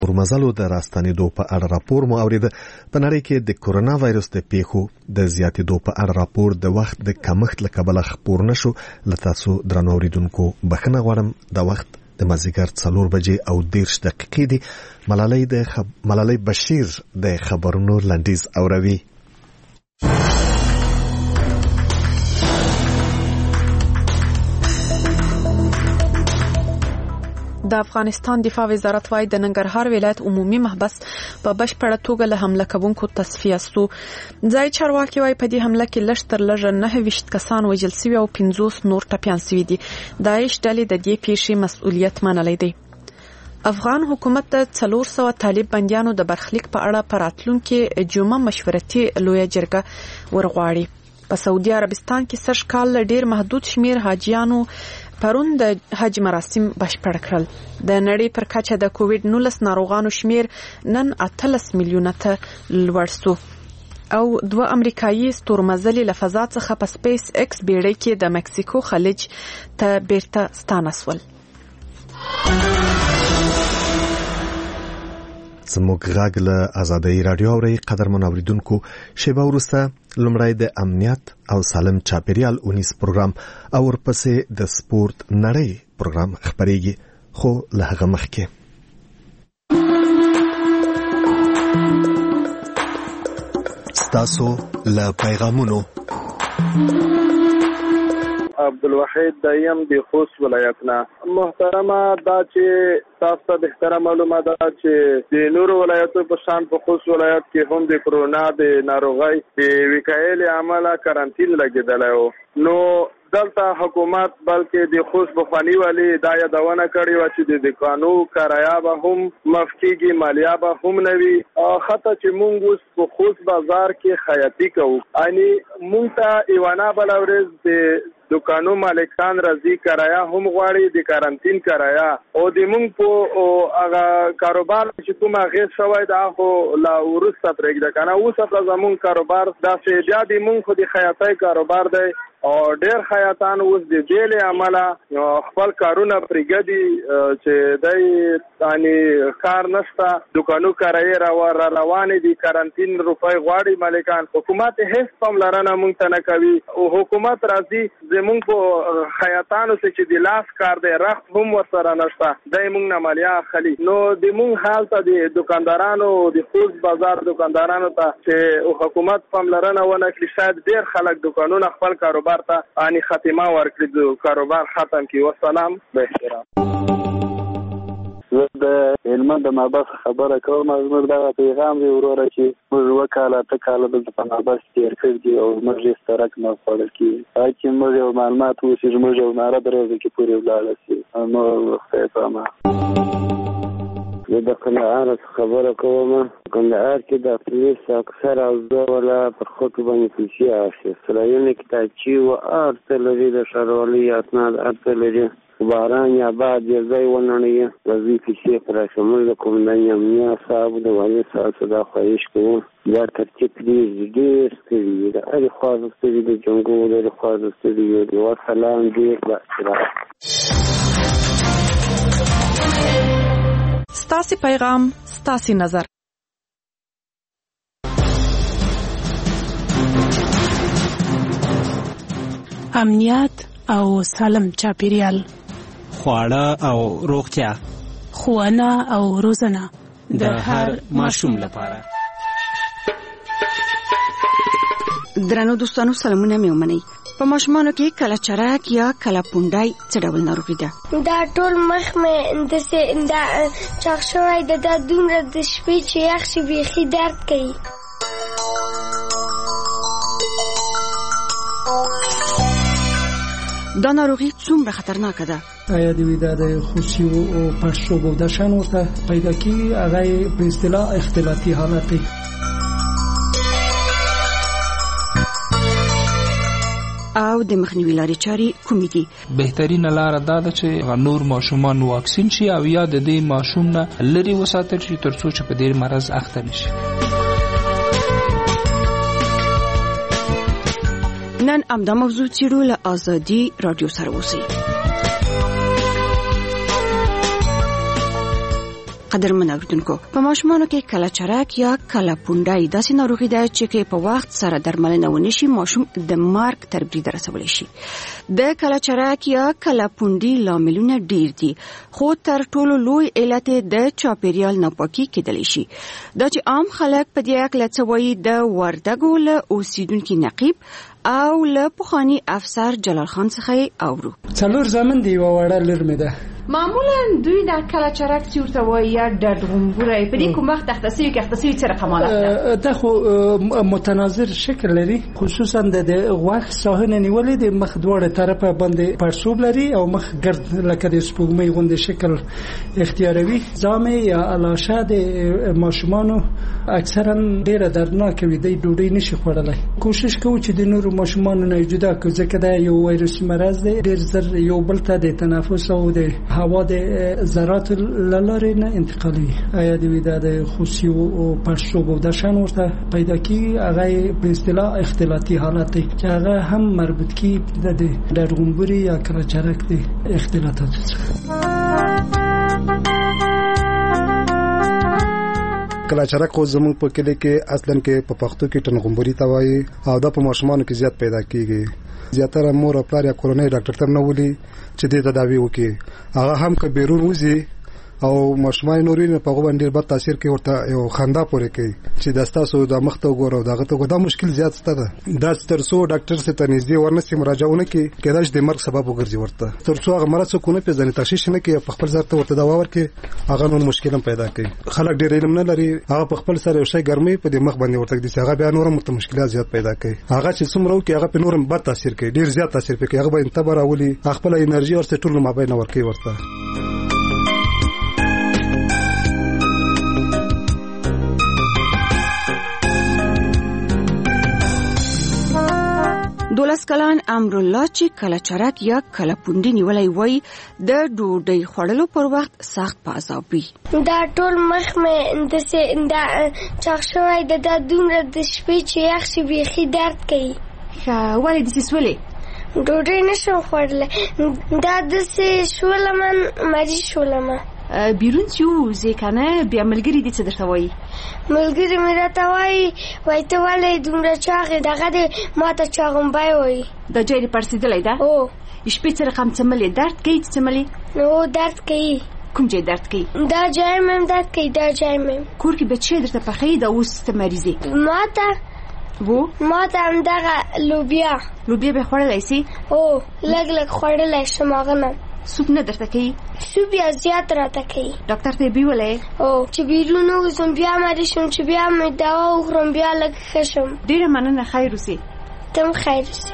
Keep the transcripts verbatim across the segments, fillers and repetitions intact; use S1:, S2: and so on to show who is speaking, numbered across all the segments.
S1: ورمزلو د راستنېدو په اړه راپور مو اورید. په نړۍ کې د کورونا وایرس د پیښو د زیاتېدو په اړه راپور د وخت د کمښت له کبله خپور نشو. له تاسو درنو اوریدونکو بخښنه غواړم. د وخت د مازدیګر څلور بجې او دېرش دقیقې دي. ملالۍ د خب... ملالۍ بشیر د خبرونو لنډیز اوروي.
S2: د افغانستان دفاع وزارت وايي د ننګرهار ولایت عمومي محبس په بشپړه توګه له حمله کوونکو تصفیه شو. ځای چارواکي وايي په دې حمله کې لږ تر لږه نهه ویشت کسان وژل شوي او پنځوس نور ټپیان شوي دي. داعش ډلې د دې پیښې مسؤلیت منلی دی. افغان حکومت د څلور سوه طالب بندیانو د برخلیک په اړه په راتلونکي جمعه مشورتي لویه جرګه ورغواړي. په سعودي عربستان کې سږ کال ډیر محدود شمیر حاجیانو پرون د حج مراسم بشپړ کړل. د نړۍ پر کچه د کووډ نولس ناروغانو شمیر نن اتلس میلیونه ته لوړ شو او دوه امریکایي ستورمزلي له فضا څخه په سپیس ایکس بیړۍ کې د مکسیکو خلیج ته بیرته ستانه شول.
S1: زموږ غږ له آزادۍ رادیو اوري. قدرمن اوریدونکو، شیبه وروسته لومړی د امنیت او سالم چاپیریال اونیس پروګرام او ورپسې د سپورت نړۍ پروګرام خبرېږي. خو له هغه مخکې ستاسو له پیغامونو.
S3: عبدالوحید دایم د خوست ولایتنا. محترمه، دا چې تاسو ته بهتره معلومه ده چې د نورو ولایتو په شان په خوست ولایت کې هم د کرونا د ناروغۍ د وقایې له امله کارانتین لګېدلی و. نو دلته حکومت بلکې د خوست بخواني والی دا یادونه کړې وه چې د دکانو کرایه به هم معاف کېږي، مالیه به هم نه وي. حتی چې مونږ اوس په خوست بازار کې خیاطي کوو، یعنې مونږ ته یوه نه بله ورځ د دکانو مالکان راځي، کرایه هم غواړي، د کارانتین کرایه او د مونږ په هغه کاروبار چې کوم اغېز شوی دا خو لا وروسته پرېږده که نه. اوس هغه زمونږ کاروبار داسې بیا د مونږ خو د خیاطۍ کاروبار دی او ډېر خیاطان اوس د دې له امله خپل کارونه پرېږدي چې دی یعنې کار نشته، دکانو کرایې را روانې دي، کارانتین روپۍ غواړي مالکان. حکومت هېڅ پاملرنه مونږ ته نه کوي او حکومت راځي زمونږ په خیاطانو چې د لاس کار دی رخت هم ورسره نشته، دی مونږ نه مالیه اخلي. نو د مونږ حال ته د دکاندارانو د خوست بازار دکاندارانو ته چې حکومت پاملرنه ونه کړي، شاید ډېر خلک دکانونه خپل کاروبار ته اني خاتمه ورکړي، د کاروبار ختم کی. والسلام به احترام.
S4: زه د هلمند د محبس خبره کوم. زموږ دغه پیغام دی وروره چې موږ اووه کاله اته کاله دلته په محبس تېر کړي دي او زموږ اشتراک نه خوړل کېږي. هغه چې موږ یو معلومات وشي زموږ یو ناره درې ورځې کې پورې ولاړه شي. نو خدای پامه. زه د کندهار خبره کوم. کندهار کې د پولیس اکثر او ډوله پر خطو باندې پیسې اخیستل، کتابچې و ارته لري، د ښاروالۍ اسناد ارته لري. باران یا بعد یې ځای ونړوي، راځي پیسې پر شمول د قومندان امنیه صاحب د والي صاحب څخه دا خواهش کوو. دا ترتیب پرېږدي، ډېر ستړي دي، د هرې خوا ستړي د جنګو د هرې خوا ستړي دي. وسلام، ډېر بااحترام.
S2: ستاسي پیغام، ستاسي نظر.
S5: امنیت او سالم چاپیریال،
S6: خواړه او روغتیا،
S5: ښوونه او روزنه
S6: د هر ماشوم لپاره.
S7: درنو دوستانو، سلامونه مې ومنئ. په ماشومانو کې کله چرک یا کله پونډای څه ډول ناروغي ده؟
S8: دا ټول مخ مې داسې دا چاق شوی ده، دا دومره د شپې چې یخ شي بیخي درد کوي.
S7: دا ناروغي څومره خطرناکه ده؟
S9: آیا د ویدا د خوشي او پړسوب او د شان ورته پیدا کیږي، هغه په اصطلاح اختلافي حالت دی.
S7: او د مخنیوي لارې چارې کومې دي؟
S10: بهترینه لاره دا ده چې نور ماشومان واکسین شي او یا د دې ماشوم نه لري وساتل شي ترڅو چې په دې مرض اخته نشي.
S7: نن امدا موضوع چیرو له آزادي رادیو سره اوسئ. قدرمن اوریدونکو په ماشومانو کې کله چرک یا کله پونډای داسې ناروغي ده چې په وخت سره درملنه ونشي ماشوم د مرګ تر برید رسولی شي. د کله چرک یا کله پونډي لاملونه ډیر دي خو تر ټولو لوی علت د چاپیریال ناپاکي کېدلی شي. دا چې عام خلک په دې اړه څه وایي د وردګو له اوسیدونکو نقیب او له پخوانی افسر جلال خان څخه اورو.
S9: څلور زمن دی وړه لر مې ده.
S11: معمولا دوی د کله چرک چې ورته وایي یا د غومبوري په دې کوم وخت تختصي کې تختصي سره کمالات ده.
S9: دا خو متناظر شکل لري خصوصا د غوښ ساحنه نیولې د مخ دواړه طرفه باندې پړسوب لري او مخ ګرد لکه د سپوږمۍ غوندې شکل اختیاروي. زامه یا الاشه د ماشومانو اکثرا ډیره دردناک وي د ډوډۍ نشي خوړلای. کوشش کوو چې د نورو ماشومانو نه جدا کړو ځکه دا یو وایرسي مرض دی ډیر زر یو بل ته د تنفس او د هوا د ذرات لاره نه انتقالوي. آیا د ودا د خوسی او پړسوب او د شان ورته پیدا کی هغه په اصطلاح اختلاطي حالت دی چې هغه هم مربوط کی د درغومبوري یا کله چرک دی اختلاطات.
S12: کله چرک خو زموږ په کلی کې اصلا کې په پښتو کې ټنغومبوري ته وایي او دا په ماشومانو کې زیات پیدا کیږي. زیاتره مور او پلار یا کورنۍ ډاکټر ته نه ولي چې دې تداوی وکړي. هغه هم که بیرون وځي او ماشومان نورین په غو باندې بد تاثیر کوي ورته یو خندا پورې کوي چې داستاسو د مخ ته وګورو دغه ته دا مشکل زیات ستده. دا تر څو ډاکټر سره تنځي ورنسي مراجعونه کوي کېدای د مرګ سبب وګرځي ورته تر څو هغه مرض کو نه پیژنې تشخیص نه کوي په خپل ځای ته ورته دوا ورکړي هغه نور مشکل هم پیدا کوي. خلک ډېر علم نه لري هغه په خپل سره یو شی ګرمي په دې مخ باندې ورته دي هغه بیا نور هم مشکلات زیات پیدا کوي. هغه چې څومره وکي هغه په نورم بد تاثیر کوي ډېر زیات تاثیر کوي. هغه به انتبار اولي خپل انرژي ورته ټول مابین ورکوي ورته.
S7: دولس کلن امرالله چې کله چرک یا کله پونډي نیولای وای د ډوډۍ خوړلو پر وخت سخت په عذاب وي.
S8: دا ټول مخ مې د سه دا چاغ شوی د د دومره د شپې چې یخ شي بیخي درد کوي.
S11: ښه ولې داسې سولې؟
S8: ډوډۍ نشم خوړلی دا داسې شولم مریض شولم.
S11: بیرون چې ووځې که نه بیا ملګري دې څه درته وایي؟
S8: ملګري مې راته وایي وایي ته ولې دومره چاغ یې دغه دې ما ته چاغمبی وایي.
S11: دا ځای دې پړسېدلی ده؟
S8: هو.
S11: شپې څه رقم څملې درد کوي چې څملې؟
S8: هو درد کوي.
S11: کوم ځای درد کوي؟
S8: دا ځای مې هم درد کوي دا ځای مې.
S11: کور کې به څه درته پخوي دا اوس ته مریضې؟
S8: ما ته
S11: و
S8: ما ته همدغه لوبیا.
S11: لوبیا به خوړلی سي؟
S8: هو لږ لږ خوړلی شم هغه نه.
S11: سوپ نه درته کوي؟
S8: سوپ یا زیات راته کوي.
S11: ډاکټر ته یې بیولې؟
S8: هو چې بیرون ووځم بیا مریض شم چې بیا مې دوا وخورم بیا لږ ښه شم.
S11: ډېره مننه خیر اوسې.
S8: ته هم خیر اوسې.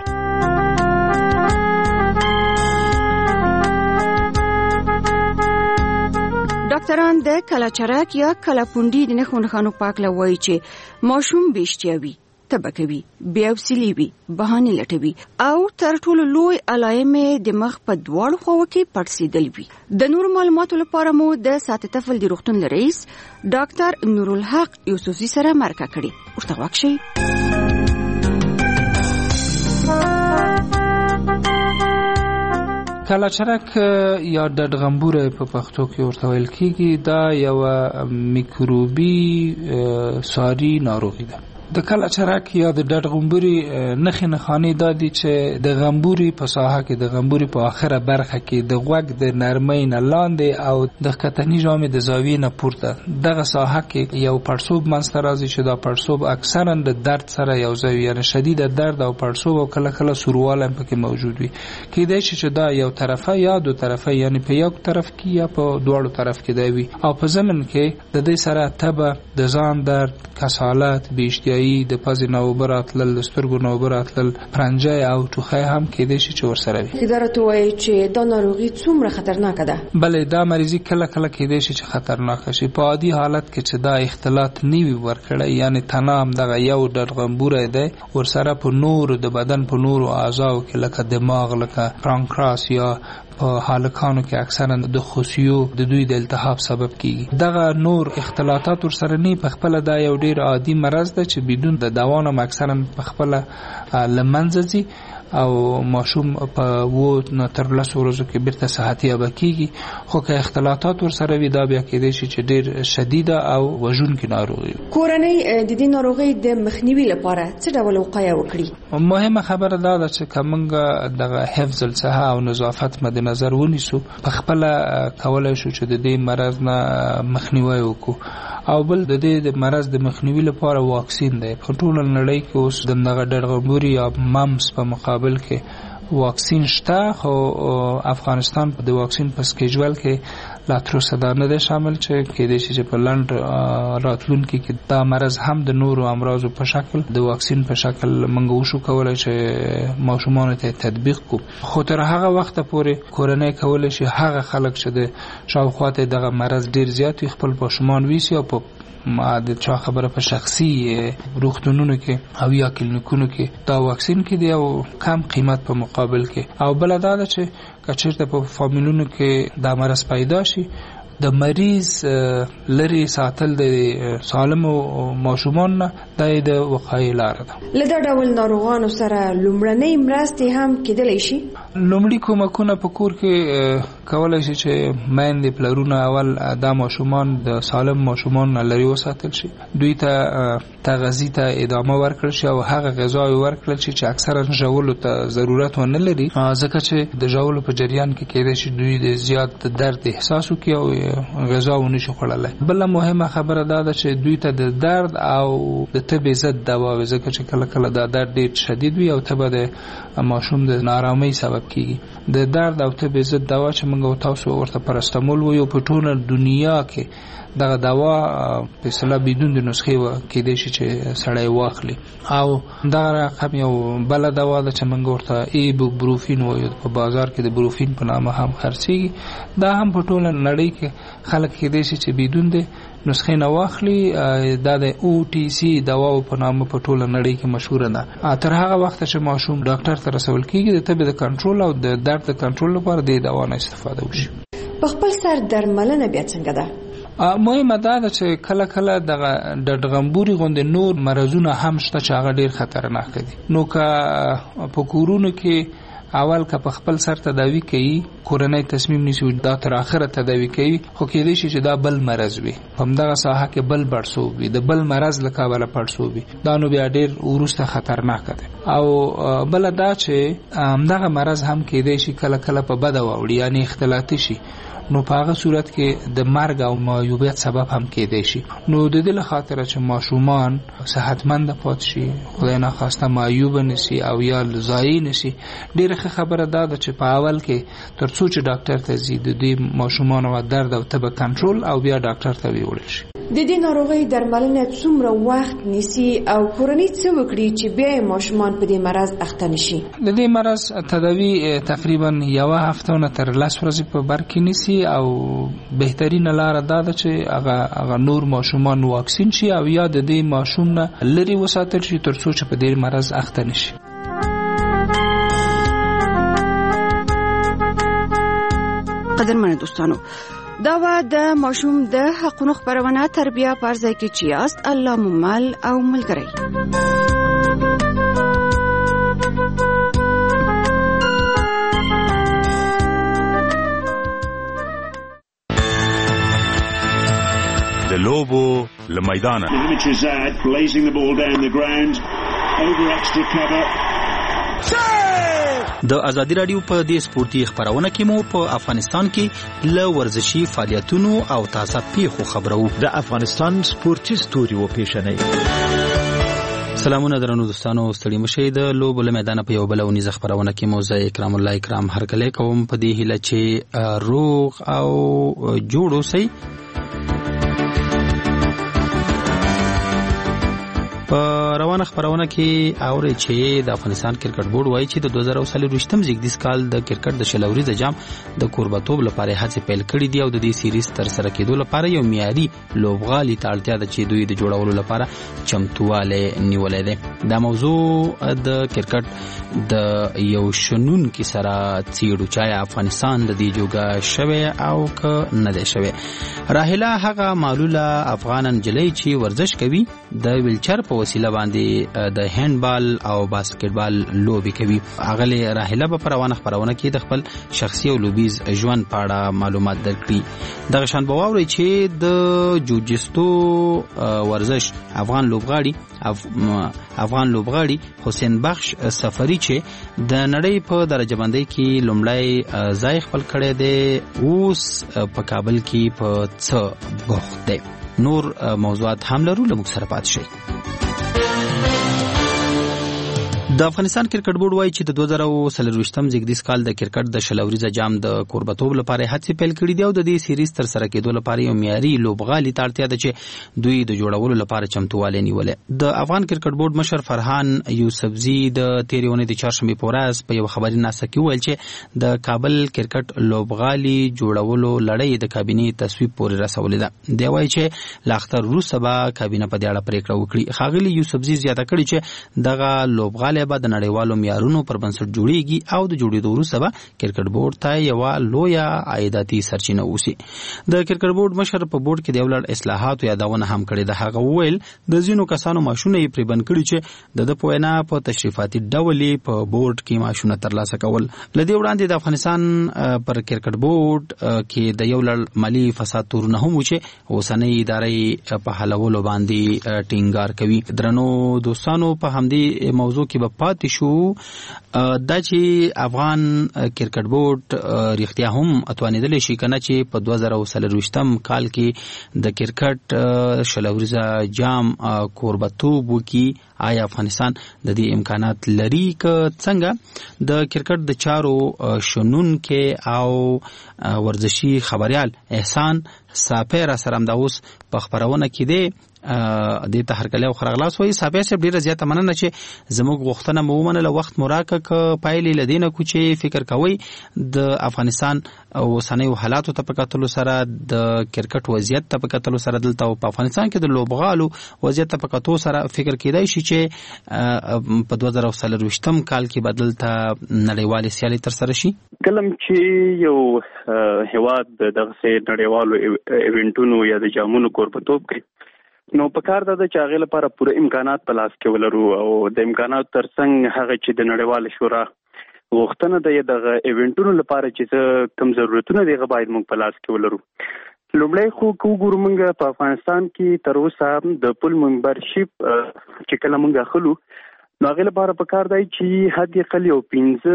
S7: ډاکټران د کله چرک یا کله پونډي د نښو نښانو په اړه وایي چې ماشوم بېشتیا وي تبه کوي بې حوصلې وي بهانې لټوي او تر ټولو لوی علایم د مخ په دواړو خواو کې پړسېدل وي. د نورو معلوماتو لپاره مو د ساعت طفل د روغتون رئیس ډاکټر نورالحق یوسفزي سره مرکه کړې. ورته غوږ شئ.
S10: کله چرک یا ډډغمبوره په پښتو کې ورته ویل کېږي. دا یو میکروبي ساري ناروغي ده. د کله چرک یا د ډډغمبوري نښې نښانې دا دي چې د غمبوري په ساحه کې د غمبوري په آخره برخه کې د غوږ د نرمۍ نه لاندې او د ښکتني ژامې د زاویې نه پورته دغه ساحه کې یو پړسوب منځته راځي چې دا پړسوب اکثرا د درد سره یو ځای یعنی شدید درد او پړسوب او کله کله سوروالی هم پکې موجود وي. کېدای شي چې دا یو طرفه یا دو طرفه یعنی په یو طرف کې یا په دواړو طرف کې دی وي او په ضمن کې د دې سره تبه د ځان درد کسالت بېاشتیایي د پزې نه اوبه راتلل د سترګو نه اوبه راتلل پرنجی او ټوخی هم کېدای شي چې ورسره وي.
S11: دا راته وایي چې دا ناروغي څومره خطرناکه ده؟
S10: بلې دا مریضي کله کله کېدای شي چې خطرناکه شي. په عادي حالت کې چې دا اختلاط نه وي ورکړی یعنی تنه همدغه یو ډډغمبوری دی ورسره په نورو د بدن په نورو اعضاو کې لکه دماغ لکه پانکراس یا په هالکانو کې اکثرا د خصیو د دوی د التهاب سبب کیږي. دغه نور اختلاطات ورسره نه په خپل دا یو ډیر عادي مرض ده چې بدون د دوا نه اکثرا په خپل لمنځ ځي او ماشوم په و نه تر لس ورځو کې بیرته صحتي ابه کیږي. خو که اختلاطات ورسره وي دا بیا کېدای شي چې ډېر شدیده او وژونکې ناروغي.
S7: کورنۍ د دې ناروغۍ د مخنیوي لپاره څه ډول وقایه وکړي؟
S10: مهمه خبره دا ده چې کومنګ دغه حفظ الصحه او نظافت مد نظر ونیسو په خپل کولای شو چې د دې مرض نه مخنیوي وکړو. او بل د دې د مرض د مخنیوي لپاره واکسین دی. په ټوله نړۍ کې اوس د دغه ډرغمبوري یا ممس په مقابل کې واکسین شته، خو افغانستان په د واکسین په سکیجول کې لا تر اوسه دا نه دی شامل چې کېدای شي چې په لنډ راتلونکي کې دا مرض هم د نورو امراضو په شکل د واکسین په شکل موږ وشو کولی چې ماشومانو ته تطبیق کړو. خو تر هغه وخته پورې کورنۍ کولی شي هغه خلک چې د شاوخوا ته دغه مرض ډېر زیات وي خپل ماشومان ویسي او په ما د چا خبره په شخصي روغتونونو کې او یا کلینیکونو کې دا واکسین کې دی او کم قیمت په مقابل کې. او بل دا ده چې کچېرته په فامیلونو کې دا مرض پیدا شي د مریض لري ساتل د سالمو ماشومان نه د وقایې لاره ده.
S7: له دا ډول ناروغانو سره لومړنۍ مرستې هم کېدلی شي.
S10: لومړي کومکونه په کور کې کولای شي چې میندې پلرونه اول دا ماشومان د سالم ماشومان نه لري وساتل شي، دوی ته تغذیه ته ادامه ورکړل شي او هغه غذاوي ورکړل شي چې اکثرا ژولو ته ضرورت ونه لري، ځکه چې د ژولو په جریان کې کېدای شي دوی د زیات درد احساس وکړي او غذا ونه شي خوړلای. بل مهمه خبره دا ده چې دوی ته د درد او د تبې ضد دوا، ځکه چې کله کله دا درد ډېر شدید وي او تبه د ماشوم د نارامۍ سبب کیږي. د درد او تبې ضد دوا چې موږ تاسو ورته پرستمول وایو په ټوله دنیا کې دغه دوا په اصطلاح بدون د نسخې و کېدای شي چې سړی واخلي. او دا رقم یو بل دوا ده چې موږ ورته ایبوپروفین وایو، په بازار کې د بروفین په نامه هم خرڅېږي. دا هم په ټوله نړۍ کې خلک کېدای شي چې بدون د نسخې نه واخلي. دا د او ټي سي دوا په نامه په ټوله نړۍ کې مشهوره ده. تر هغه وخت چې ماشوم ډاکټر ته رسول کېږي د تبې د کنټرول او د درد د کنټرول لپاره د دوا نه استفاده وشي.
S7: په خپل سر درملنه بیا څنګه ده؟
S10: مهمه دا ده چې کله کله دغه د ډغمبوري غوندې نور مرضونه هم شته چې هغه ډېر خطرناک دي. نو که په کورونو کې اول که په خپل سر تداوی کوي، کورنۍ تصمیم نیسي دا تر اخره تداوی کوي، خو کېدای شي چې دا بل مرض وي، په همدغه ساحه کې بل پړسوب وي، د بل مرض له کبله پړسوب وي، دا نو بیا ډېر وروسته خطرناک دی. او بل دا چې همدغه مرض هم کېدای شي کله کله په بده واوړي، یعنی اختلاطي شي، نو په هغه صورت کې د مرګ او معیوبیت سبب هم کېدای شي. نو د دې له خاطره چې ماشومان صحتمند پاتې شي، خدای ناخواسته معیوب نشي او یا ضایع نشي، ډېره ښه خبره دا ده چې په اول کې تر څو چې ډاکټر ته ځي د دې ماشومانو درد او تبه کنټرول او بیا ډاکټر ته ویوړل شي.
S7: د دې ناروغۍ درملنه څومره وخت نیسي او کورنۍ څه وکړي چې بیا ماشومان په دې مرض اخته نشي؟
S10: د دې مرض تداوی تقریبا یوه هفته نه تر لس ورځې په بر کې نیسي او بهترینه لاره دا ده چې هغه هغه نور ماشومان واکسین شي او یا د دې ماشوم نه لري وساتل شي تر څو چې په دې مرض اخته نشي.
S7: قدرمن دوستانو، دا و د ماشوم د حقونو خبرونه تربیه پرځای کې چې است الله ممل او ملګری.
S13: د لوبو لمیدانه
S14: د ازادي رادیو په دې سپورتي خبرونه کې مو په افغانستان کې ل ورزشي فعالیتونو او تازه پیښو خبرو.
S15: د افغانستان سپورتي ستوري و پیښنې.
S14: سلامونه درنو دوستانو، ستړي مشه. د لوبو لمیدانه په یو بل ونیزه خبرونه کې مو زه اکرام الله اکرام هرکلی کوم په دې هیله چې روغ او جوړ اوسئ. په روانه خبرونه کې اوري چې د افغانستان کرکټ بورډ وایي چې د دوه زره څلوېښتم زیږدیز کال د کرکټ د شلوريزه جام د کوربتوب لپاره هڅې پیل کړې دي او د دې سیریز تر سره کېدو لپاره یو معیاري لوبغالي ته اړتیا ده چې دوی د جوړولو لپاره چمتواله نیولې ده. دا موضوع د کرکټ د یو شنون کې سره چیړو چې افغانستان د دې جوګه شوه او که نه ده شوه. راهله هغه معلوله افغانن جلې چې ورزش کوي د ویلچر په وسیله باندې چې د هندبال او باسکټبال لوبي کوي. اغله راهله په روانه خبرونه کې د خپل شخصي او لوبیز ژوند په اړه معلومات درکړي. دغه شان بواوري چې د جوجستو ورزش افغان لوبغاړي افغان لوبغاړي حسین بخش سفری چې د نړۍ په درجه بندۍ کې لومړی ځای خپل کړی دی، اوس په کابل کې په څه بوخت دی. نور موضوعات هم لرو، لموږ سره پاتې شئ. د افغانستان کرکټ بورډ وایي چې د دوه زره څلرویشتم زیږدیز کال د کرکټ د شل اوریزه جام د کوربتوب لپاره هڅې پیل کړې دي او د دې سیریز تر سره کېدو لپاره یو معیاري لوبغالي ته اړتیا ده چې دوی د جوړولو لپاره چمتووالی نیولې. د افغان کرکټ بورډ مشر فرحان یوسفزي د تېرې اونۍ د چهارشنبې په ورځ په یو خبري ناسه کې وویل چې د کابل کرکټ لوبغالي جوړولو لړۍ د کابینې تصویب پورې رسولې ده. دی وایي چې له اختر وروسته به کابینه په دې اړه پریکړه وکړي. ښاغلي یوسفزي زیاته کړې چې دغه لوبغالي به د نړیوالو معیارونو پر بنسټ جوړیږي او د جوړېدو وروسته به کرکټ بورډ ته یوه لویه عایداتي سرچینه اوسي. د کرکټ بورډ مشر په بورډ کې د یو لړ اصلاحاتو یادونه هم کړې ده. هغه وویل د ځینو کسانو معاشونه یې پرې بند کړي چې د ده په وینا په تشریفاتي ډول یې په بورډ کې معاشونه ترلاسه کول. له دې وړاندې د افغانستان پر کرکټ بورډ کې د یو لړ مالي فساد تورونه هم و چې اوسنۍ ادارې په حلولو باندې ټینګار کوي. درنو دوستانو، په همدې موضوع کې به پاتې شو دا چې افغان کرکټ بورډ رښتیا هم اتوانېدلی شي کنه چې په دوه زره څلرویشتم کال کې د کرکټ شل اوریزه جام کوربتوب وکړي. آیا افغانستان د دې امکانات لري که څنګه؟ د کرکټ د چارو شنونکي او ورزشي خبريال احسان صافی را سره همدا اوس په خبرونه کې دی. دې ته هرکلی او خرغلاس وایي. صافی صاحب ډېره زیاته مننه چې زموږ غوښتنه مو ومنله، وخت مو راکړه. که پایلې له دې نه کوو چې فکر کوئ د افغانستان اوسنیو حالاتو ته په کتلو سره، د کرکټ وضعیت ته په کتلو سره، دلته په افغانستان کې د لوبغالو وضعیت ته په کتو سره فکر کېدای شي چې په دوه زره څلرویشتم کال کې به دلته نړیوالې سیالۍ ترسره شي؟
S16: کله چې یو هېواد دغسې نړیوالو ایونټونو یا د جامونو کوربتوب کوي، نو په کار ده چې هغې لپاره پوره امکانات په لاس کې ولرو او د امکاناتو تر څنګ هغه چې د نړیوال شورا غوښتنه ده دغه ایونټونو لپاره چې کوم ضرورتونه دي هغه باید موږ په لاس کې ولرو. لومړی خو که وګورو موږ په افغانستان کې تر اوسه د پول ممبرشیپ چې کله موږ اخلو، نو هغې لپاره په کار دی چې حد اقل یو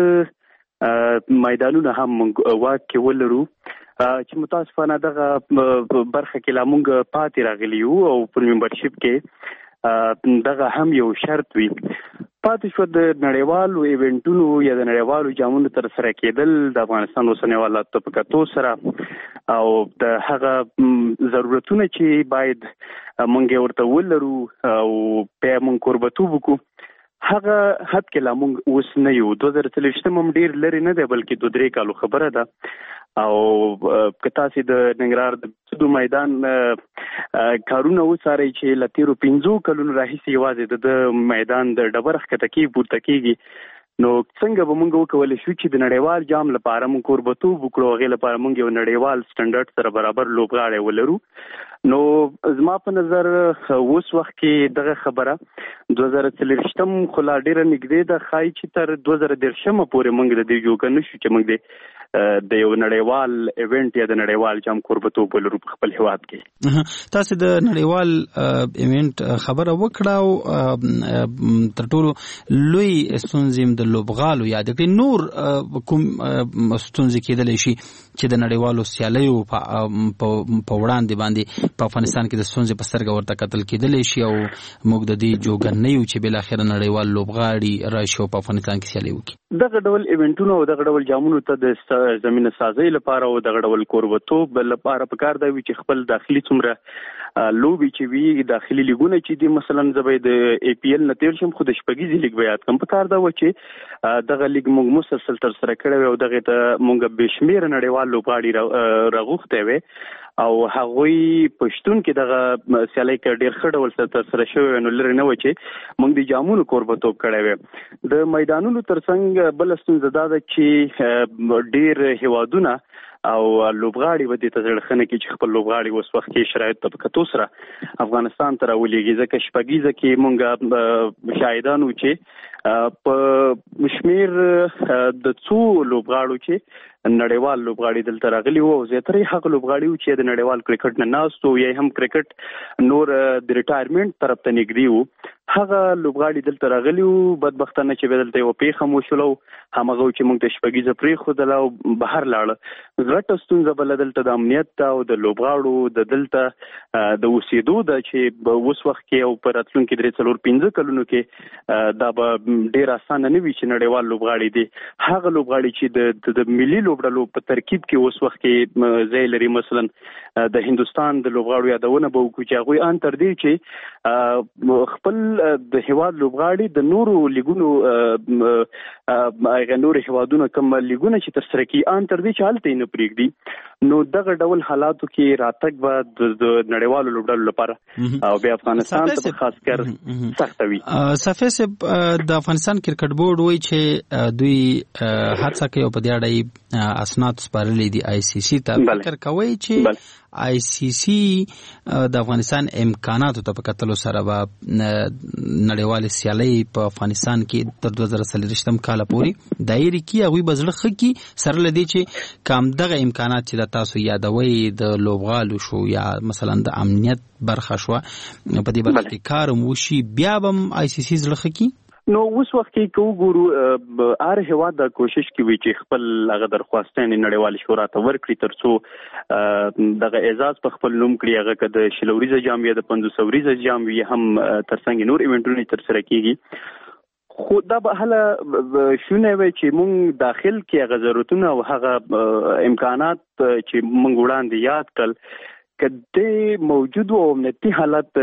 S16: پنځه میدانونه هم موږ واک کې ولرو چې متاسفانه دغه برخه کې لا موږ پاتې راغلي یو او په ممبرشیپ کې دغه هم یو شرط وي. پاتې شو د نړیوالو ایونټونو یا د نړیوالو جامونو تر سره کېدل د افغانستان اوسنی حالاتو په کتو سره او د هغه ضرورتونه چې باید موږ ورته ولرو او په موږ کوربتوب وکړو، هغه حد کې لا موږ اوس نه یو. دوه زره څلوېښتم هم ډېر لرې نه دی، بلکې دوه درې کالو خبره ده. او که تاسې د ننګرهار د سدو میدان کارونه وڅارئ چې له تېرو پنځو کلونو راهیسې یوازې د میدان د ډبره ښکته کېږي پورته کېږي، نو څنګه به موږ وکولی شو چې د نړیوال جام لپاره موږ کوربتوب وکړو، هغې لپاره موږ یو نړیوال سټنډرډ سره برابر لوبغاړی ولرو. نو زما په نظر اوس وخت کې دغه خبره دوه زره څلرویشتم خو لا ډېره نږدې ده، ښایي چې تر دوه زره دېرشمه پورې موږ د دې جوګه نه شو چې موږ د د یو نړیوال ایونټ یا د نړیوال جام کوربتوب ولرو په خپل هېواد کې.
S14: تاسې د نړیوال ایونټ خبره وکړه او تر ټولو لوی ستونزې د لوبغالو یاد کړي. نور کوم ستونزې کېدلی شي چې د نړیوالو سیالیو په وړاندې باندې په افغانستان کې د ستونزې په سترګه ورته کتل کېدلی شي او موږ د دې جوګه نه یو چې بالاخره نړیوال لوبغاړي راشي او په افغانستان کې سیالۍ وکړي؟
S16: دغه ډول ایونټونو او دغه ډول جامونو ته د زمینه سازۍ لپاره او دغه ډول کوربتوب لپاره پکار دی چې خپل داخلي څومره لوبي چې وي، داخلي لیګونه چې دي، مثلا زه به د ای پی ایل نه تیر شم خو د شپږیزې لیګ به یاد کړم. پکار ده چې دغه لیګ موږ مسلسل تر سره کړی وی او دغې ته موږ بې شمېره نړیوال لوبغاړي راغوښتی وی او هغوی په شتون کې دغه سیالۍ کې ډېر ښه ډول سره ترسره شوی، نو لرې نه و چې موږ د جامونو کوربتوب کړی وی. د میدانونو تر څنګ بله ستونزه دا ده چې ډېر هېوادونه او لوبغاړي و دې ته ځړخنه کې چې خپل لوبغاړي اوس وخت کې شرایط ته کتو سره افغانستان ته راولېږي ځکه شپږیزه کې مونږ شاهدانو چې په شمیر د څو لوبغاړو چې نړیوال لوبغاړي دلته راغلي وو او زیاتره هغه لوبغاړي چې د نړیوال کرکټ نه ناستو یا هم کرکټ نور د ریټایرمنټ طرف ته نږدې وو هغه لوبغاړي دلته راغلي وو بدبختانه چې بدلته یو پیښه مو شولو همغه چې موږ د شپږیزه پرې خو دلته بهر لاړ غټه ستونزه بل دلته د امنیت او د لوبغاړو د دلته د اوسېدو د چې اوس وخت کې او پر راتلونکي درې څلور پنځه کلونو کې دا به ډېر اسانه نه وي چې نړیوال لوبغاړي دي هغه لوبغاړي چې د ملي لوبډلو په ترکیب کې اوس وخت کې ځای لري مثلا د هندستان د لوبغاړو یادونه به وکړو چې هغوی ان تر دې چې خپل د هیواد لوبغاړي د نورو لیګونو هغه نور هیوادونو کوم لیګونه چې تر سره کې ان تر دې چې هلته نه پرېږدي نو دغه ډول حالاتو کې راتګ به د نړیوالو لوبډلو لپاره او بیا افغانستان ته خاص کر سخت وي.
S14: صفی صاحب د افغانستان کرکټ بورډ وایي چې دوی هڅه کوي په دې اړه اسناد سپارلي دي آی سی سی ته فکر کوي چې آی سی سی د افغانستان امکاناتو ته په کتلو سره به نړیوال سیالي په افغانستان کې تر دوه زره څلوېښتم کال پورې دایره کې هغوی به زړه ښه کړي سره له دې چې کم دغه امکانات چې د تاسو یادوي د لوبغالو شو یا مثلا د امنیت برخه شو په دې برخه کې کار وشي بیا به آی سی سی زړه ښه کړي.
S16: نو اوس وخت کې کو ګورو هر هیواد د کوشش کوي چې خپل هغه درخواستونه نړیوال شورا ته ورکړي ترڅو دغه اعزاز په خپل نوم کړي هغه که د شلوريزه جام یا د پنځوس وريزه جام وي هم ترڅنګ نور ایونټونه تر سره کیږي خو دا به هله شونه وي چې مونږ داخل کې هغه ضرورتونه او هغه امکانات چې مونږ وړاندې یاد کړل کله موجود او امنیتي حالت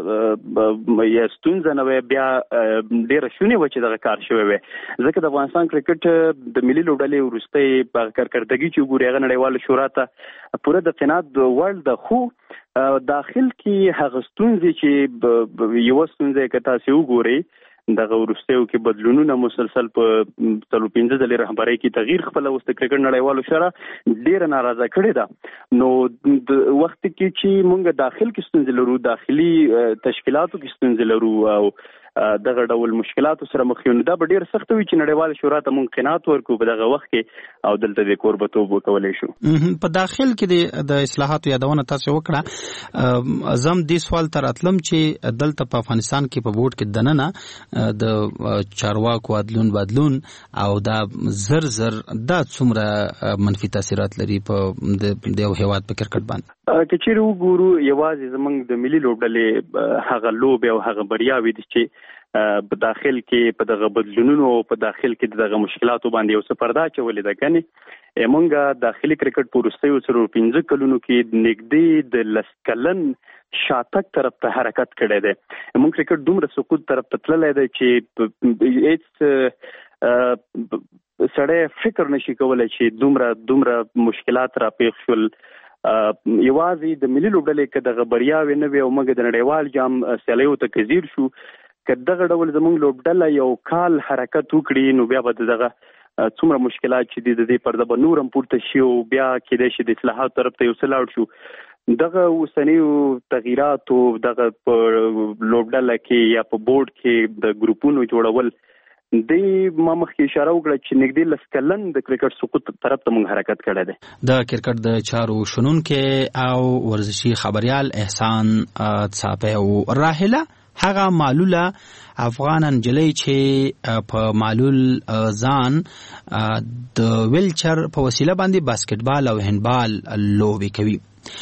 S16: یا ستونزه نه بیا ډیر شونه و چې دغه کار شوی وي ځکه د افغانستان کرکټ د ملي لوبډلې ورستۍ په کارکړدګي چې ګوري هغه نړیوال شورا ته پوره د قناعت ورلد د خو داخل کې هغه ستونزې چې یو ستونزه کته سی وګوري دغه ورستیو کې بدلونونه مسلسل په تلو پنځه ځلې رهبرۍ کې تغییر خپل اوس د کرکټ نړیوالو شورا ډیر ناراضه کړي ده نو د وخت کې چې مونږ داخل کې ستونزې لرو داخلي تشکیلاتو کې ستونزې لرو او دغه ډول مشکلاتو سره مخ یو دا به ډیر سخت وي چې نړیوال شورا ته مونږ قناعت ورکو په دغه وخت کې او دلته د کوربتوب وکولای شو.
S14: په داخل کې د اصلاحاتو یادونه تاسو وکړه زم دې سوال تر اتلم چې دلته په افغانستان کې په بورډ کې دننه د چارواکو عدلون بدلون او دا زر زر دا څومره منفي تاثیرات لري په د یو هیواد په کرکټ باندې
S16: که چیرې وګورو یوازې زمونږ د ملي لوبډلې هغه لوبې او هغه بریاوې دي چې په داخل کې په دغه بدلونونو په داخل کې دغه مشکلاتو باندې یو څه پرده چولې ده کني مونږه داخلي کرکټ پورستیو سره پنځه کلونو کې نږدې د لسکلن شاتک طرف ته حرکت کړی دی مونږ کرکټ دومره سقوط طرف ته تللی دی چې هیڅ سړی فکر نشي کولی چې دومره دومره مشکلات را پیښ شول یوازې د ملي لوبډلې که دغه بریاوې نه وي او موږ د نړیوال جام سیالیو ته کزیر شو که دغه ډول زموږ لوبډله یو کال حرکت وکړي نو بیا به دغه څومره مشکلات چې دي د دې پرده به نور هم پورته شي او بیا کېدای شي د اصلاحاتو طرف ته یو څه لاړ شو دغه اوسنیو تغییراتو دغه په لوبډله کې یا په بورډ کې د ګروپونو جوړول د ما مخکې اشاره وکړه چې نږدې لس کلن د کرکټ سقوط طرف ته موږ حرکت کړی دی.
S14: د کرکټ د چارو شنونکي او ورزشي خبريال احسان څاپی او راهله هغه معلوله افغان انجلۍ چې په معلول ځان د ویلچر په وسیله باندې باسکټبال او هندبال لوبې کوي.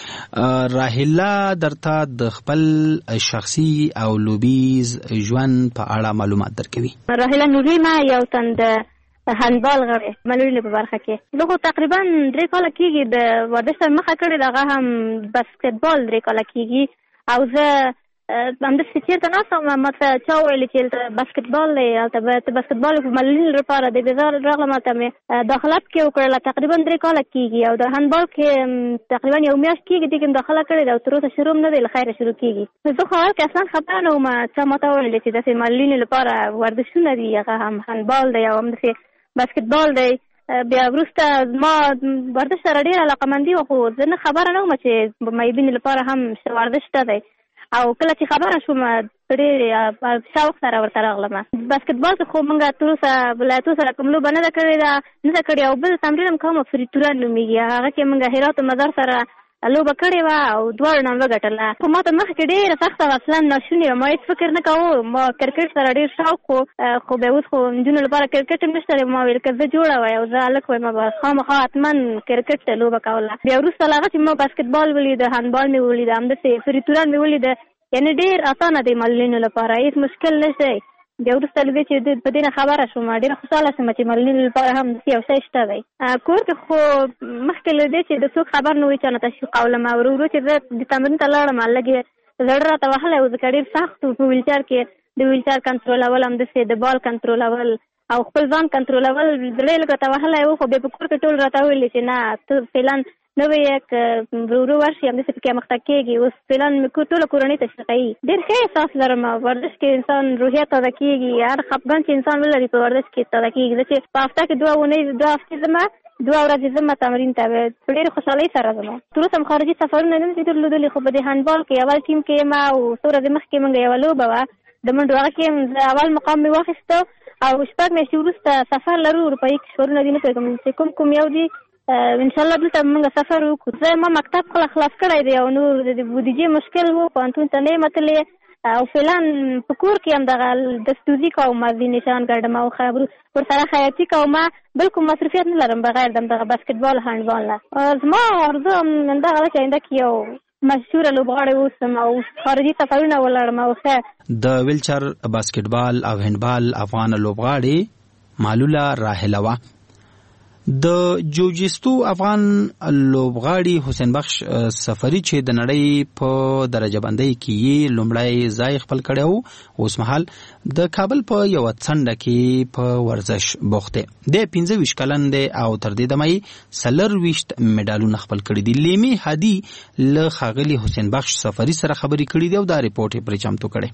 S14: راهله درته د خپل شخصي او لوبیز ژوند په اړه معلومات درکوي.
S17: راهله نوري ما یو تند هندبال غړي معلول په برخه کې دغه تقریبا درې کال کېږي د ورزش سره مخه کړې دغه هم باسکټبال درې کال کېږي او زه هم د فکر ته ناسم ماته چا ویل چې باسکټبال دی او ته باسکټبال په معلولینو لپاره د بازار راغله ماته مې داخلت کې وکړله تقریبا درې کاله کېږي او د هندبال کې تقریبا یو میاشت کېږي دې کې داخله کړې ده او تر اوسه شروع نه دی له خیره شروع کېږي زه خو اول کې اصلا خبره نه وم چا ماته ویل چې داسې معلولینو لپاره ورزشونه دي هغه هم هندبال دی او همداسې باسکټبال دی بیا وروسته ما ورزش سره ډېره علاقه‌مندي وه، خو زه نه خبره نه وم چې مایبینې لپاره هم ورزش شته دی. او کله چې خبره شوم په ډېر شوق سره ورته راغلم. باسکټبال کې خو موږ تر اوسه ولایتو سره کوم لوبه نه ده کړې ده نه ده کړې او بل تمرین هم کوم فري توران نومېږي، هغه کې موږ هرات مدار سره لوبه کړې وه او دواړو نه وګټله. خو ما ته مخکې ډېره سخته وه، اصلا ناشونې وه، ما هېڅ فکر نه کوو. ما کرکټ سره ډېر شوق خو خو بیا اوس خو نجونو لپاره کرکټ هم نشته دی. ما ویل که زه جوړه وای او زه هلک وایم به خامخا حتما کرکټ لوبه کوله. بیا وروسته له هغه چې ما باسکټبال ولیده، هندبال مې ولیده، همداسې فري توران مې ولیده، یعنې ډېر اسانه دی معلولینو لپاره، هېڅ مشکل نشته. بیا وروسته له دې چې په دې نه خبره شوم ډېره خوشحاله شوم چې معلولینو لپاره هم داسې یو شی شته دی. کور کې خو مخکې له دې چې د څوک خبر نه وي چا نه تشویق کولم. ورو ورو چې زه د تمرین ته لاړم لږ یې زړه راته وهلی و، ځکه ډېر سخت و په ویلچر کې د ویلچر کنټرولول، همداسې د بال کنټرولول او خپل ځان کنټرولول زړه یې لږ راته وهلی و. خو بیا په کور کې ټول راته ویلي چې نه ته فعلا نوې یک ورو ورو ورشي همداسې پکې مخته کېږي. اوس فعلا ټوله کورنۍ تشویقوي. ډېر ښه احساس لرم. ورزش کې انسان روحیه تازه کېږي، هر خفګان چې انسان ولري په ورزش کې تازه کېږي. زه چې په هفته کې دوه اونۍ دوه هفتې ځمه دوه ورځې ځمه تمرین ته، په ډېرې خوشحالۍ سره ځمه. تر اوسه هم خارجي سفرونه نه دي درلودلي، خو په دې هندبال کې اول ټیم کې یم او څو ورځې مخکې موږ یوه لوبه وه د منډو، هغه کې اول مقام مې واخیسته او شپږ میاشتې وروسته سفر لرو اروپایي کشورونه دي، نه پوهېږم چې کوم کوم یو دي. انشاءالله دلته موږ سفر وکړو. زه ما مکتب خپله خلاص کړی دی او نور د بودیجې مشکل و، پوهنتون ته نه یم تللی او فعلا په کور کې هم دغه دستوزي کوم، ځي نشان ګرډم او خبرو ورسره خیاطي کوم، بل کوم مصروفیت نه لرم بغیر د دغه باسکټبال هندبال نه. زما آرزو همدغه ده چې آینده کې یو مشهوره لوبغاړی اوسم او خارجي سفرونه ولرم. او ښه
S14: د ویلچر باسکټبال او هندبال افغان لوبغاړي معلوله راحله د جوجستو افغان لوبغاړي حسین بخش سفری چې د نړۍ په درجه بندۍ کې لومړی ځای خپل کړی و، اوس مهال د کابل په یوه څنډه کې په ورزش بوخت دی. د پنځه ویشت کلن دی او تر دې دمه یې څلرویشت میډالونه خپل کړي دي. لیمي هادي له ښاغلي حسین بخش سفری سره خبرې کړي دي او دا ریپورټ یې پرې چمتو کړی.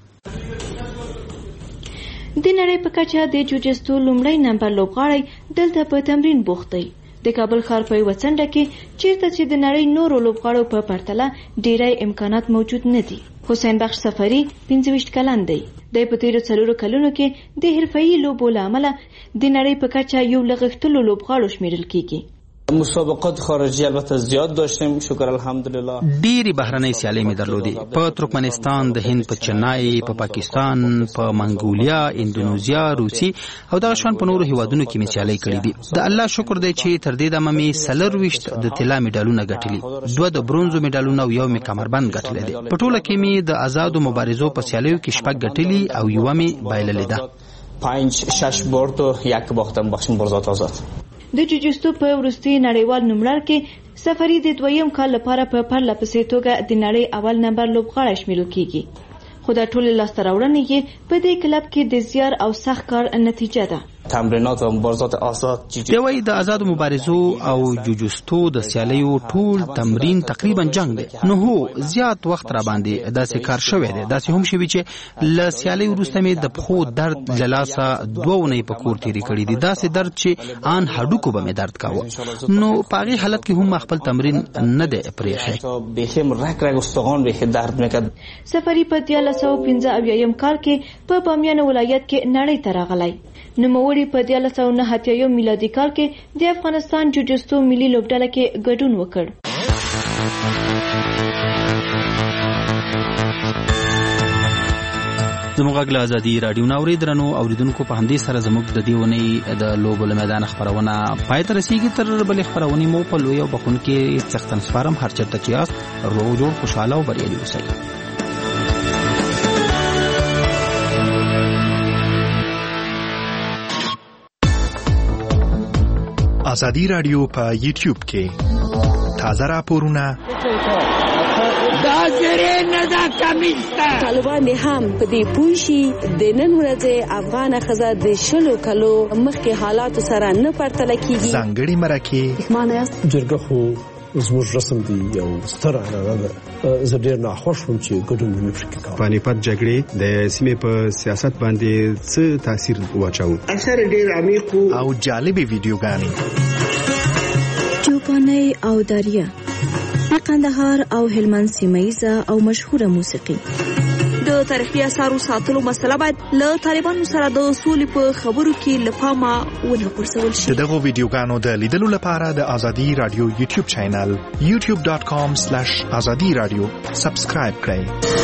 S18: د نړۍ په کچه د جوجستو لومړی نمبر لوبغاړی دلته په تمرین بوخت دی. د کابل ښار په یوه څنډه کې چیرته چې د نړۍ نورو لوبغاړو په پرتله ډیری امکانات موجود نه دي. حسین بخش سفری پنځه ویشت کلن دی. دی په تیرو څلورو کلونو کې د حرفه‌ایي لوبو له امله د نړۍ په کچه یو له غښتلو لوبغاړو شمیرل کیږي.
S19: مسابقات خارجي البته زیات داشتیم، شکر الحمدلله.
S14: ډېری بهرنۍ سیالۍ مې درلودې، په ترکمنستان، د هند په چنای، په پاکستان، په منګولیا، اندونیزیا، روسي او دغه شان په نورو هیوادونو کې مې سیالۍ کړې دي. د الله شکر دی چې تر دې دمه مې څلرویشت د طلا میډالونه ګټلي، دوه د برونزو میډالونه او یو مې کمربند ګټلی دی. په ټوله کې مې د آزادو مبارزو په سیالیو کې شپږ ګټلي او یوه مې بایللې ده.
S19: پنج شش برد و یک باختم بخش مبارزات آزاد.
S18: د جوجستو په وروستي نړیوال نوملړ کې سفری د دویم کال لپاره په پرله پسې توګه د نړۍ اول نمبر لوبغاړی شمیرل کیږي. خو دا ټولې لاسته راوړنې یې په دې کلب کې د زیار او سخت کار نتیجه ده.
S19: تمرینات و مبارزات آزاد
S14: دی وایي د آزادو مبارزو او جوجستو د سیالیو ټول تمرین تقریبا جنگ دی. نو هو زیات وخت را باندې داسې کار شوی دی، داسې هم شوي چې له سیالۍ وروسته مې د پښو درد له لاسه دوه اونۍ په کور تېرې کړي دي، داسې درد چې ان هډوکو به مې درد کاوه. نو په هغې حالت کې هم خپل تمرین نه دی پرېښی.
S18: سفري په دیارلس سوه پنځه اویایم کال کې په بامیان ولایت کې نړۍ ته راغلی. نوموړي په دیارلس سوه نهه اتیایم میلادي کال کې د افغانستان جوجستو ملي لوبډله کې ګډون وکړ.
S14: زموږ غږ له ازادي راډیو نه اورئ. درنو اورېدونکو، په همدې سره زموږ د دې اونۍ د لوبو له میدان خپرونه پای ته رسېږي. تر بلې خپرونې مو په لوی او بخښونکي څښتن سپارم. هر چېرته چې یاست روغ جوړ، خوشحاله او بریالي اوسئ.
S15: ازادي راډیو په یوټیوب کې تازه راپورونه
S20: دا زری نه دا کمیسته
S21: طالبان هم په دې پوښي د نن ورځې افغان خزه د شلو کلو مخکې حالات سره نه پرتل کیږي.
S15: ځانګړي مرکه
S22: معنی جرګه خو
S1: زموږ رسم دی یو ستر هغه ده زه ډېر ناخوښ وم چې ګډون مې پکې کاوه.
S15: پانیپت جګړې د سیمې په سیاست باندې څه تاثیر واچاوه؟
S22: اثر ډېر عمیق
S15: او جالبې ویډیوګانې
S18: چوپاني او داریا د قندهار او هلمند سیمایزه او مشهوره موسیقي. د تاریخي اثارو ساتلو مسله باید له طالبانو سره د سولې په خبرو کې له پامه ونه غورځول شي.
S15: دغه ویډیوګانو د لیدلو لپاره د ازادي رادیو یوټیوب چینل یوټیوب ډاټ کام سلیش ازادي رادیو سبسکرایب کړئ.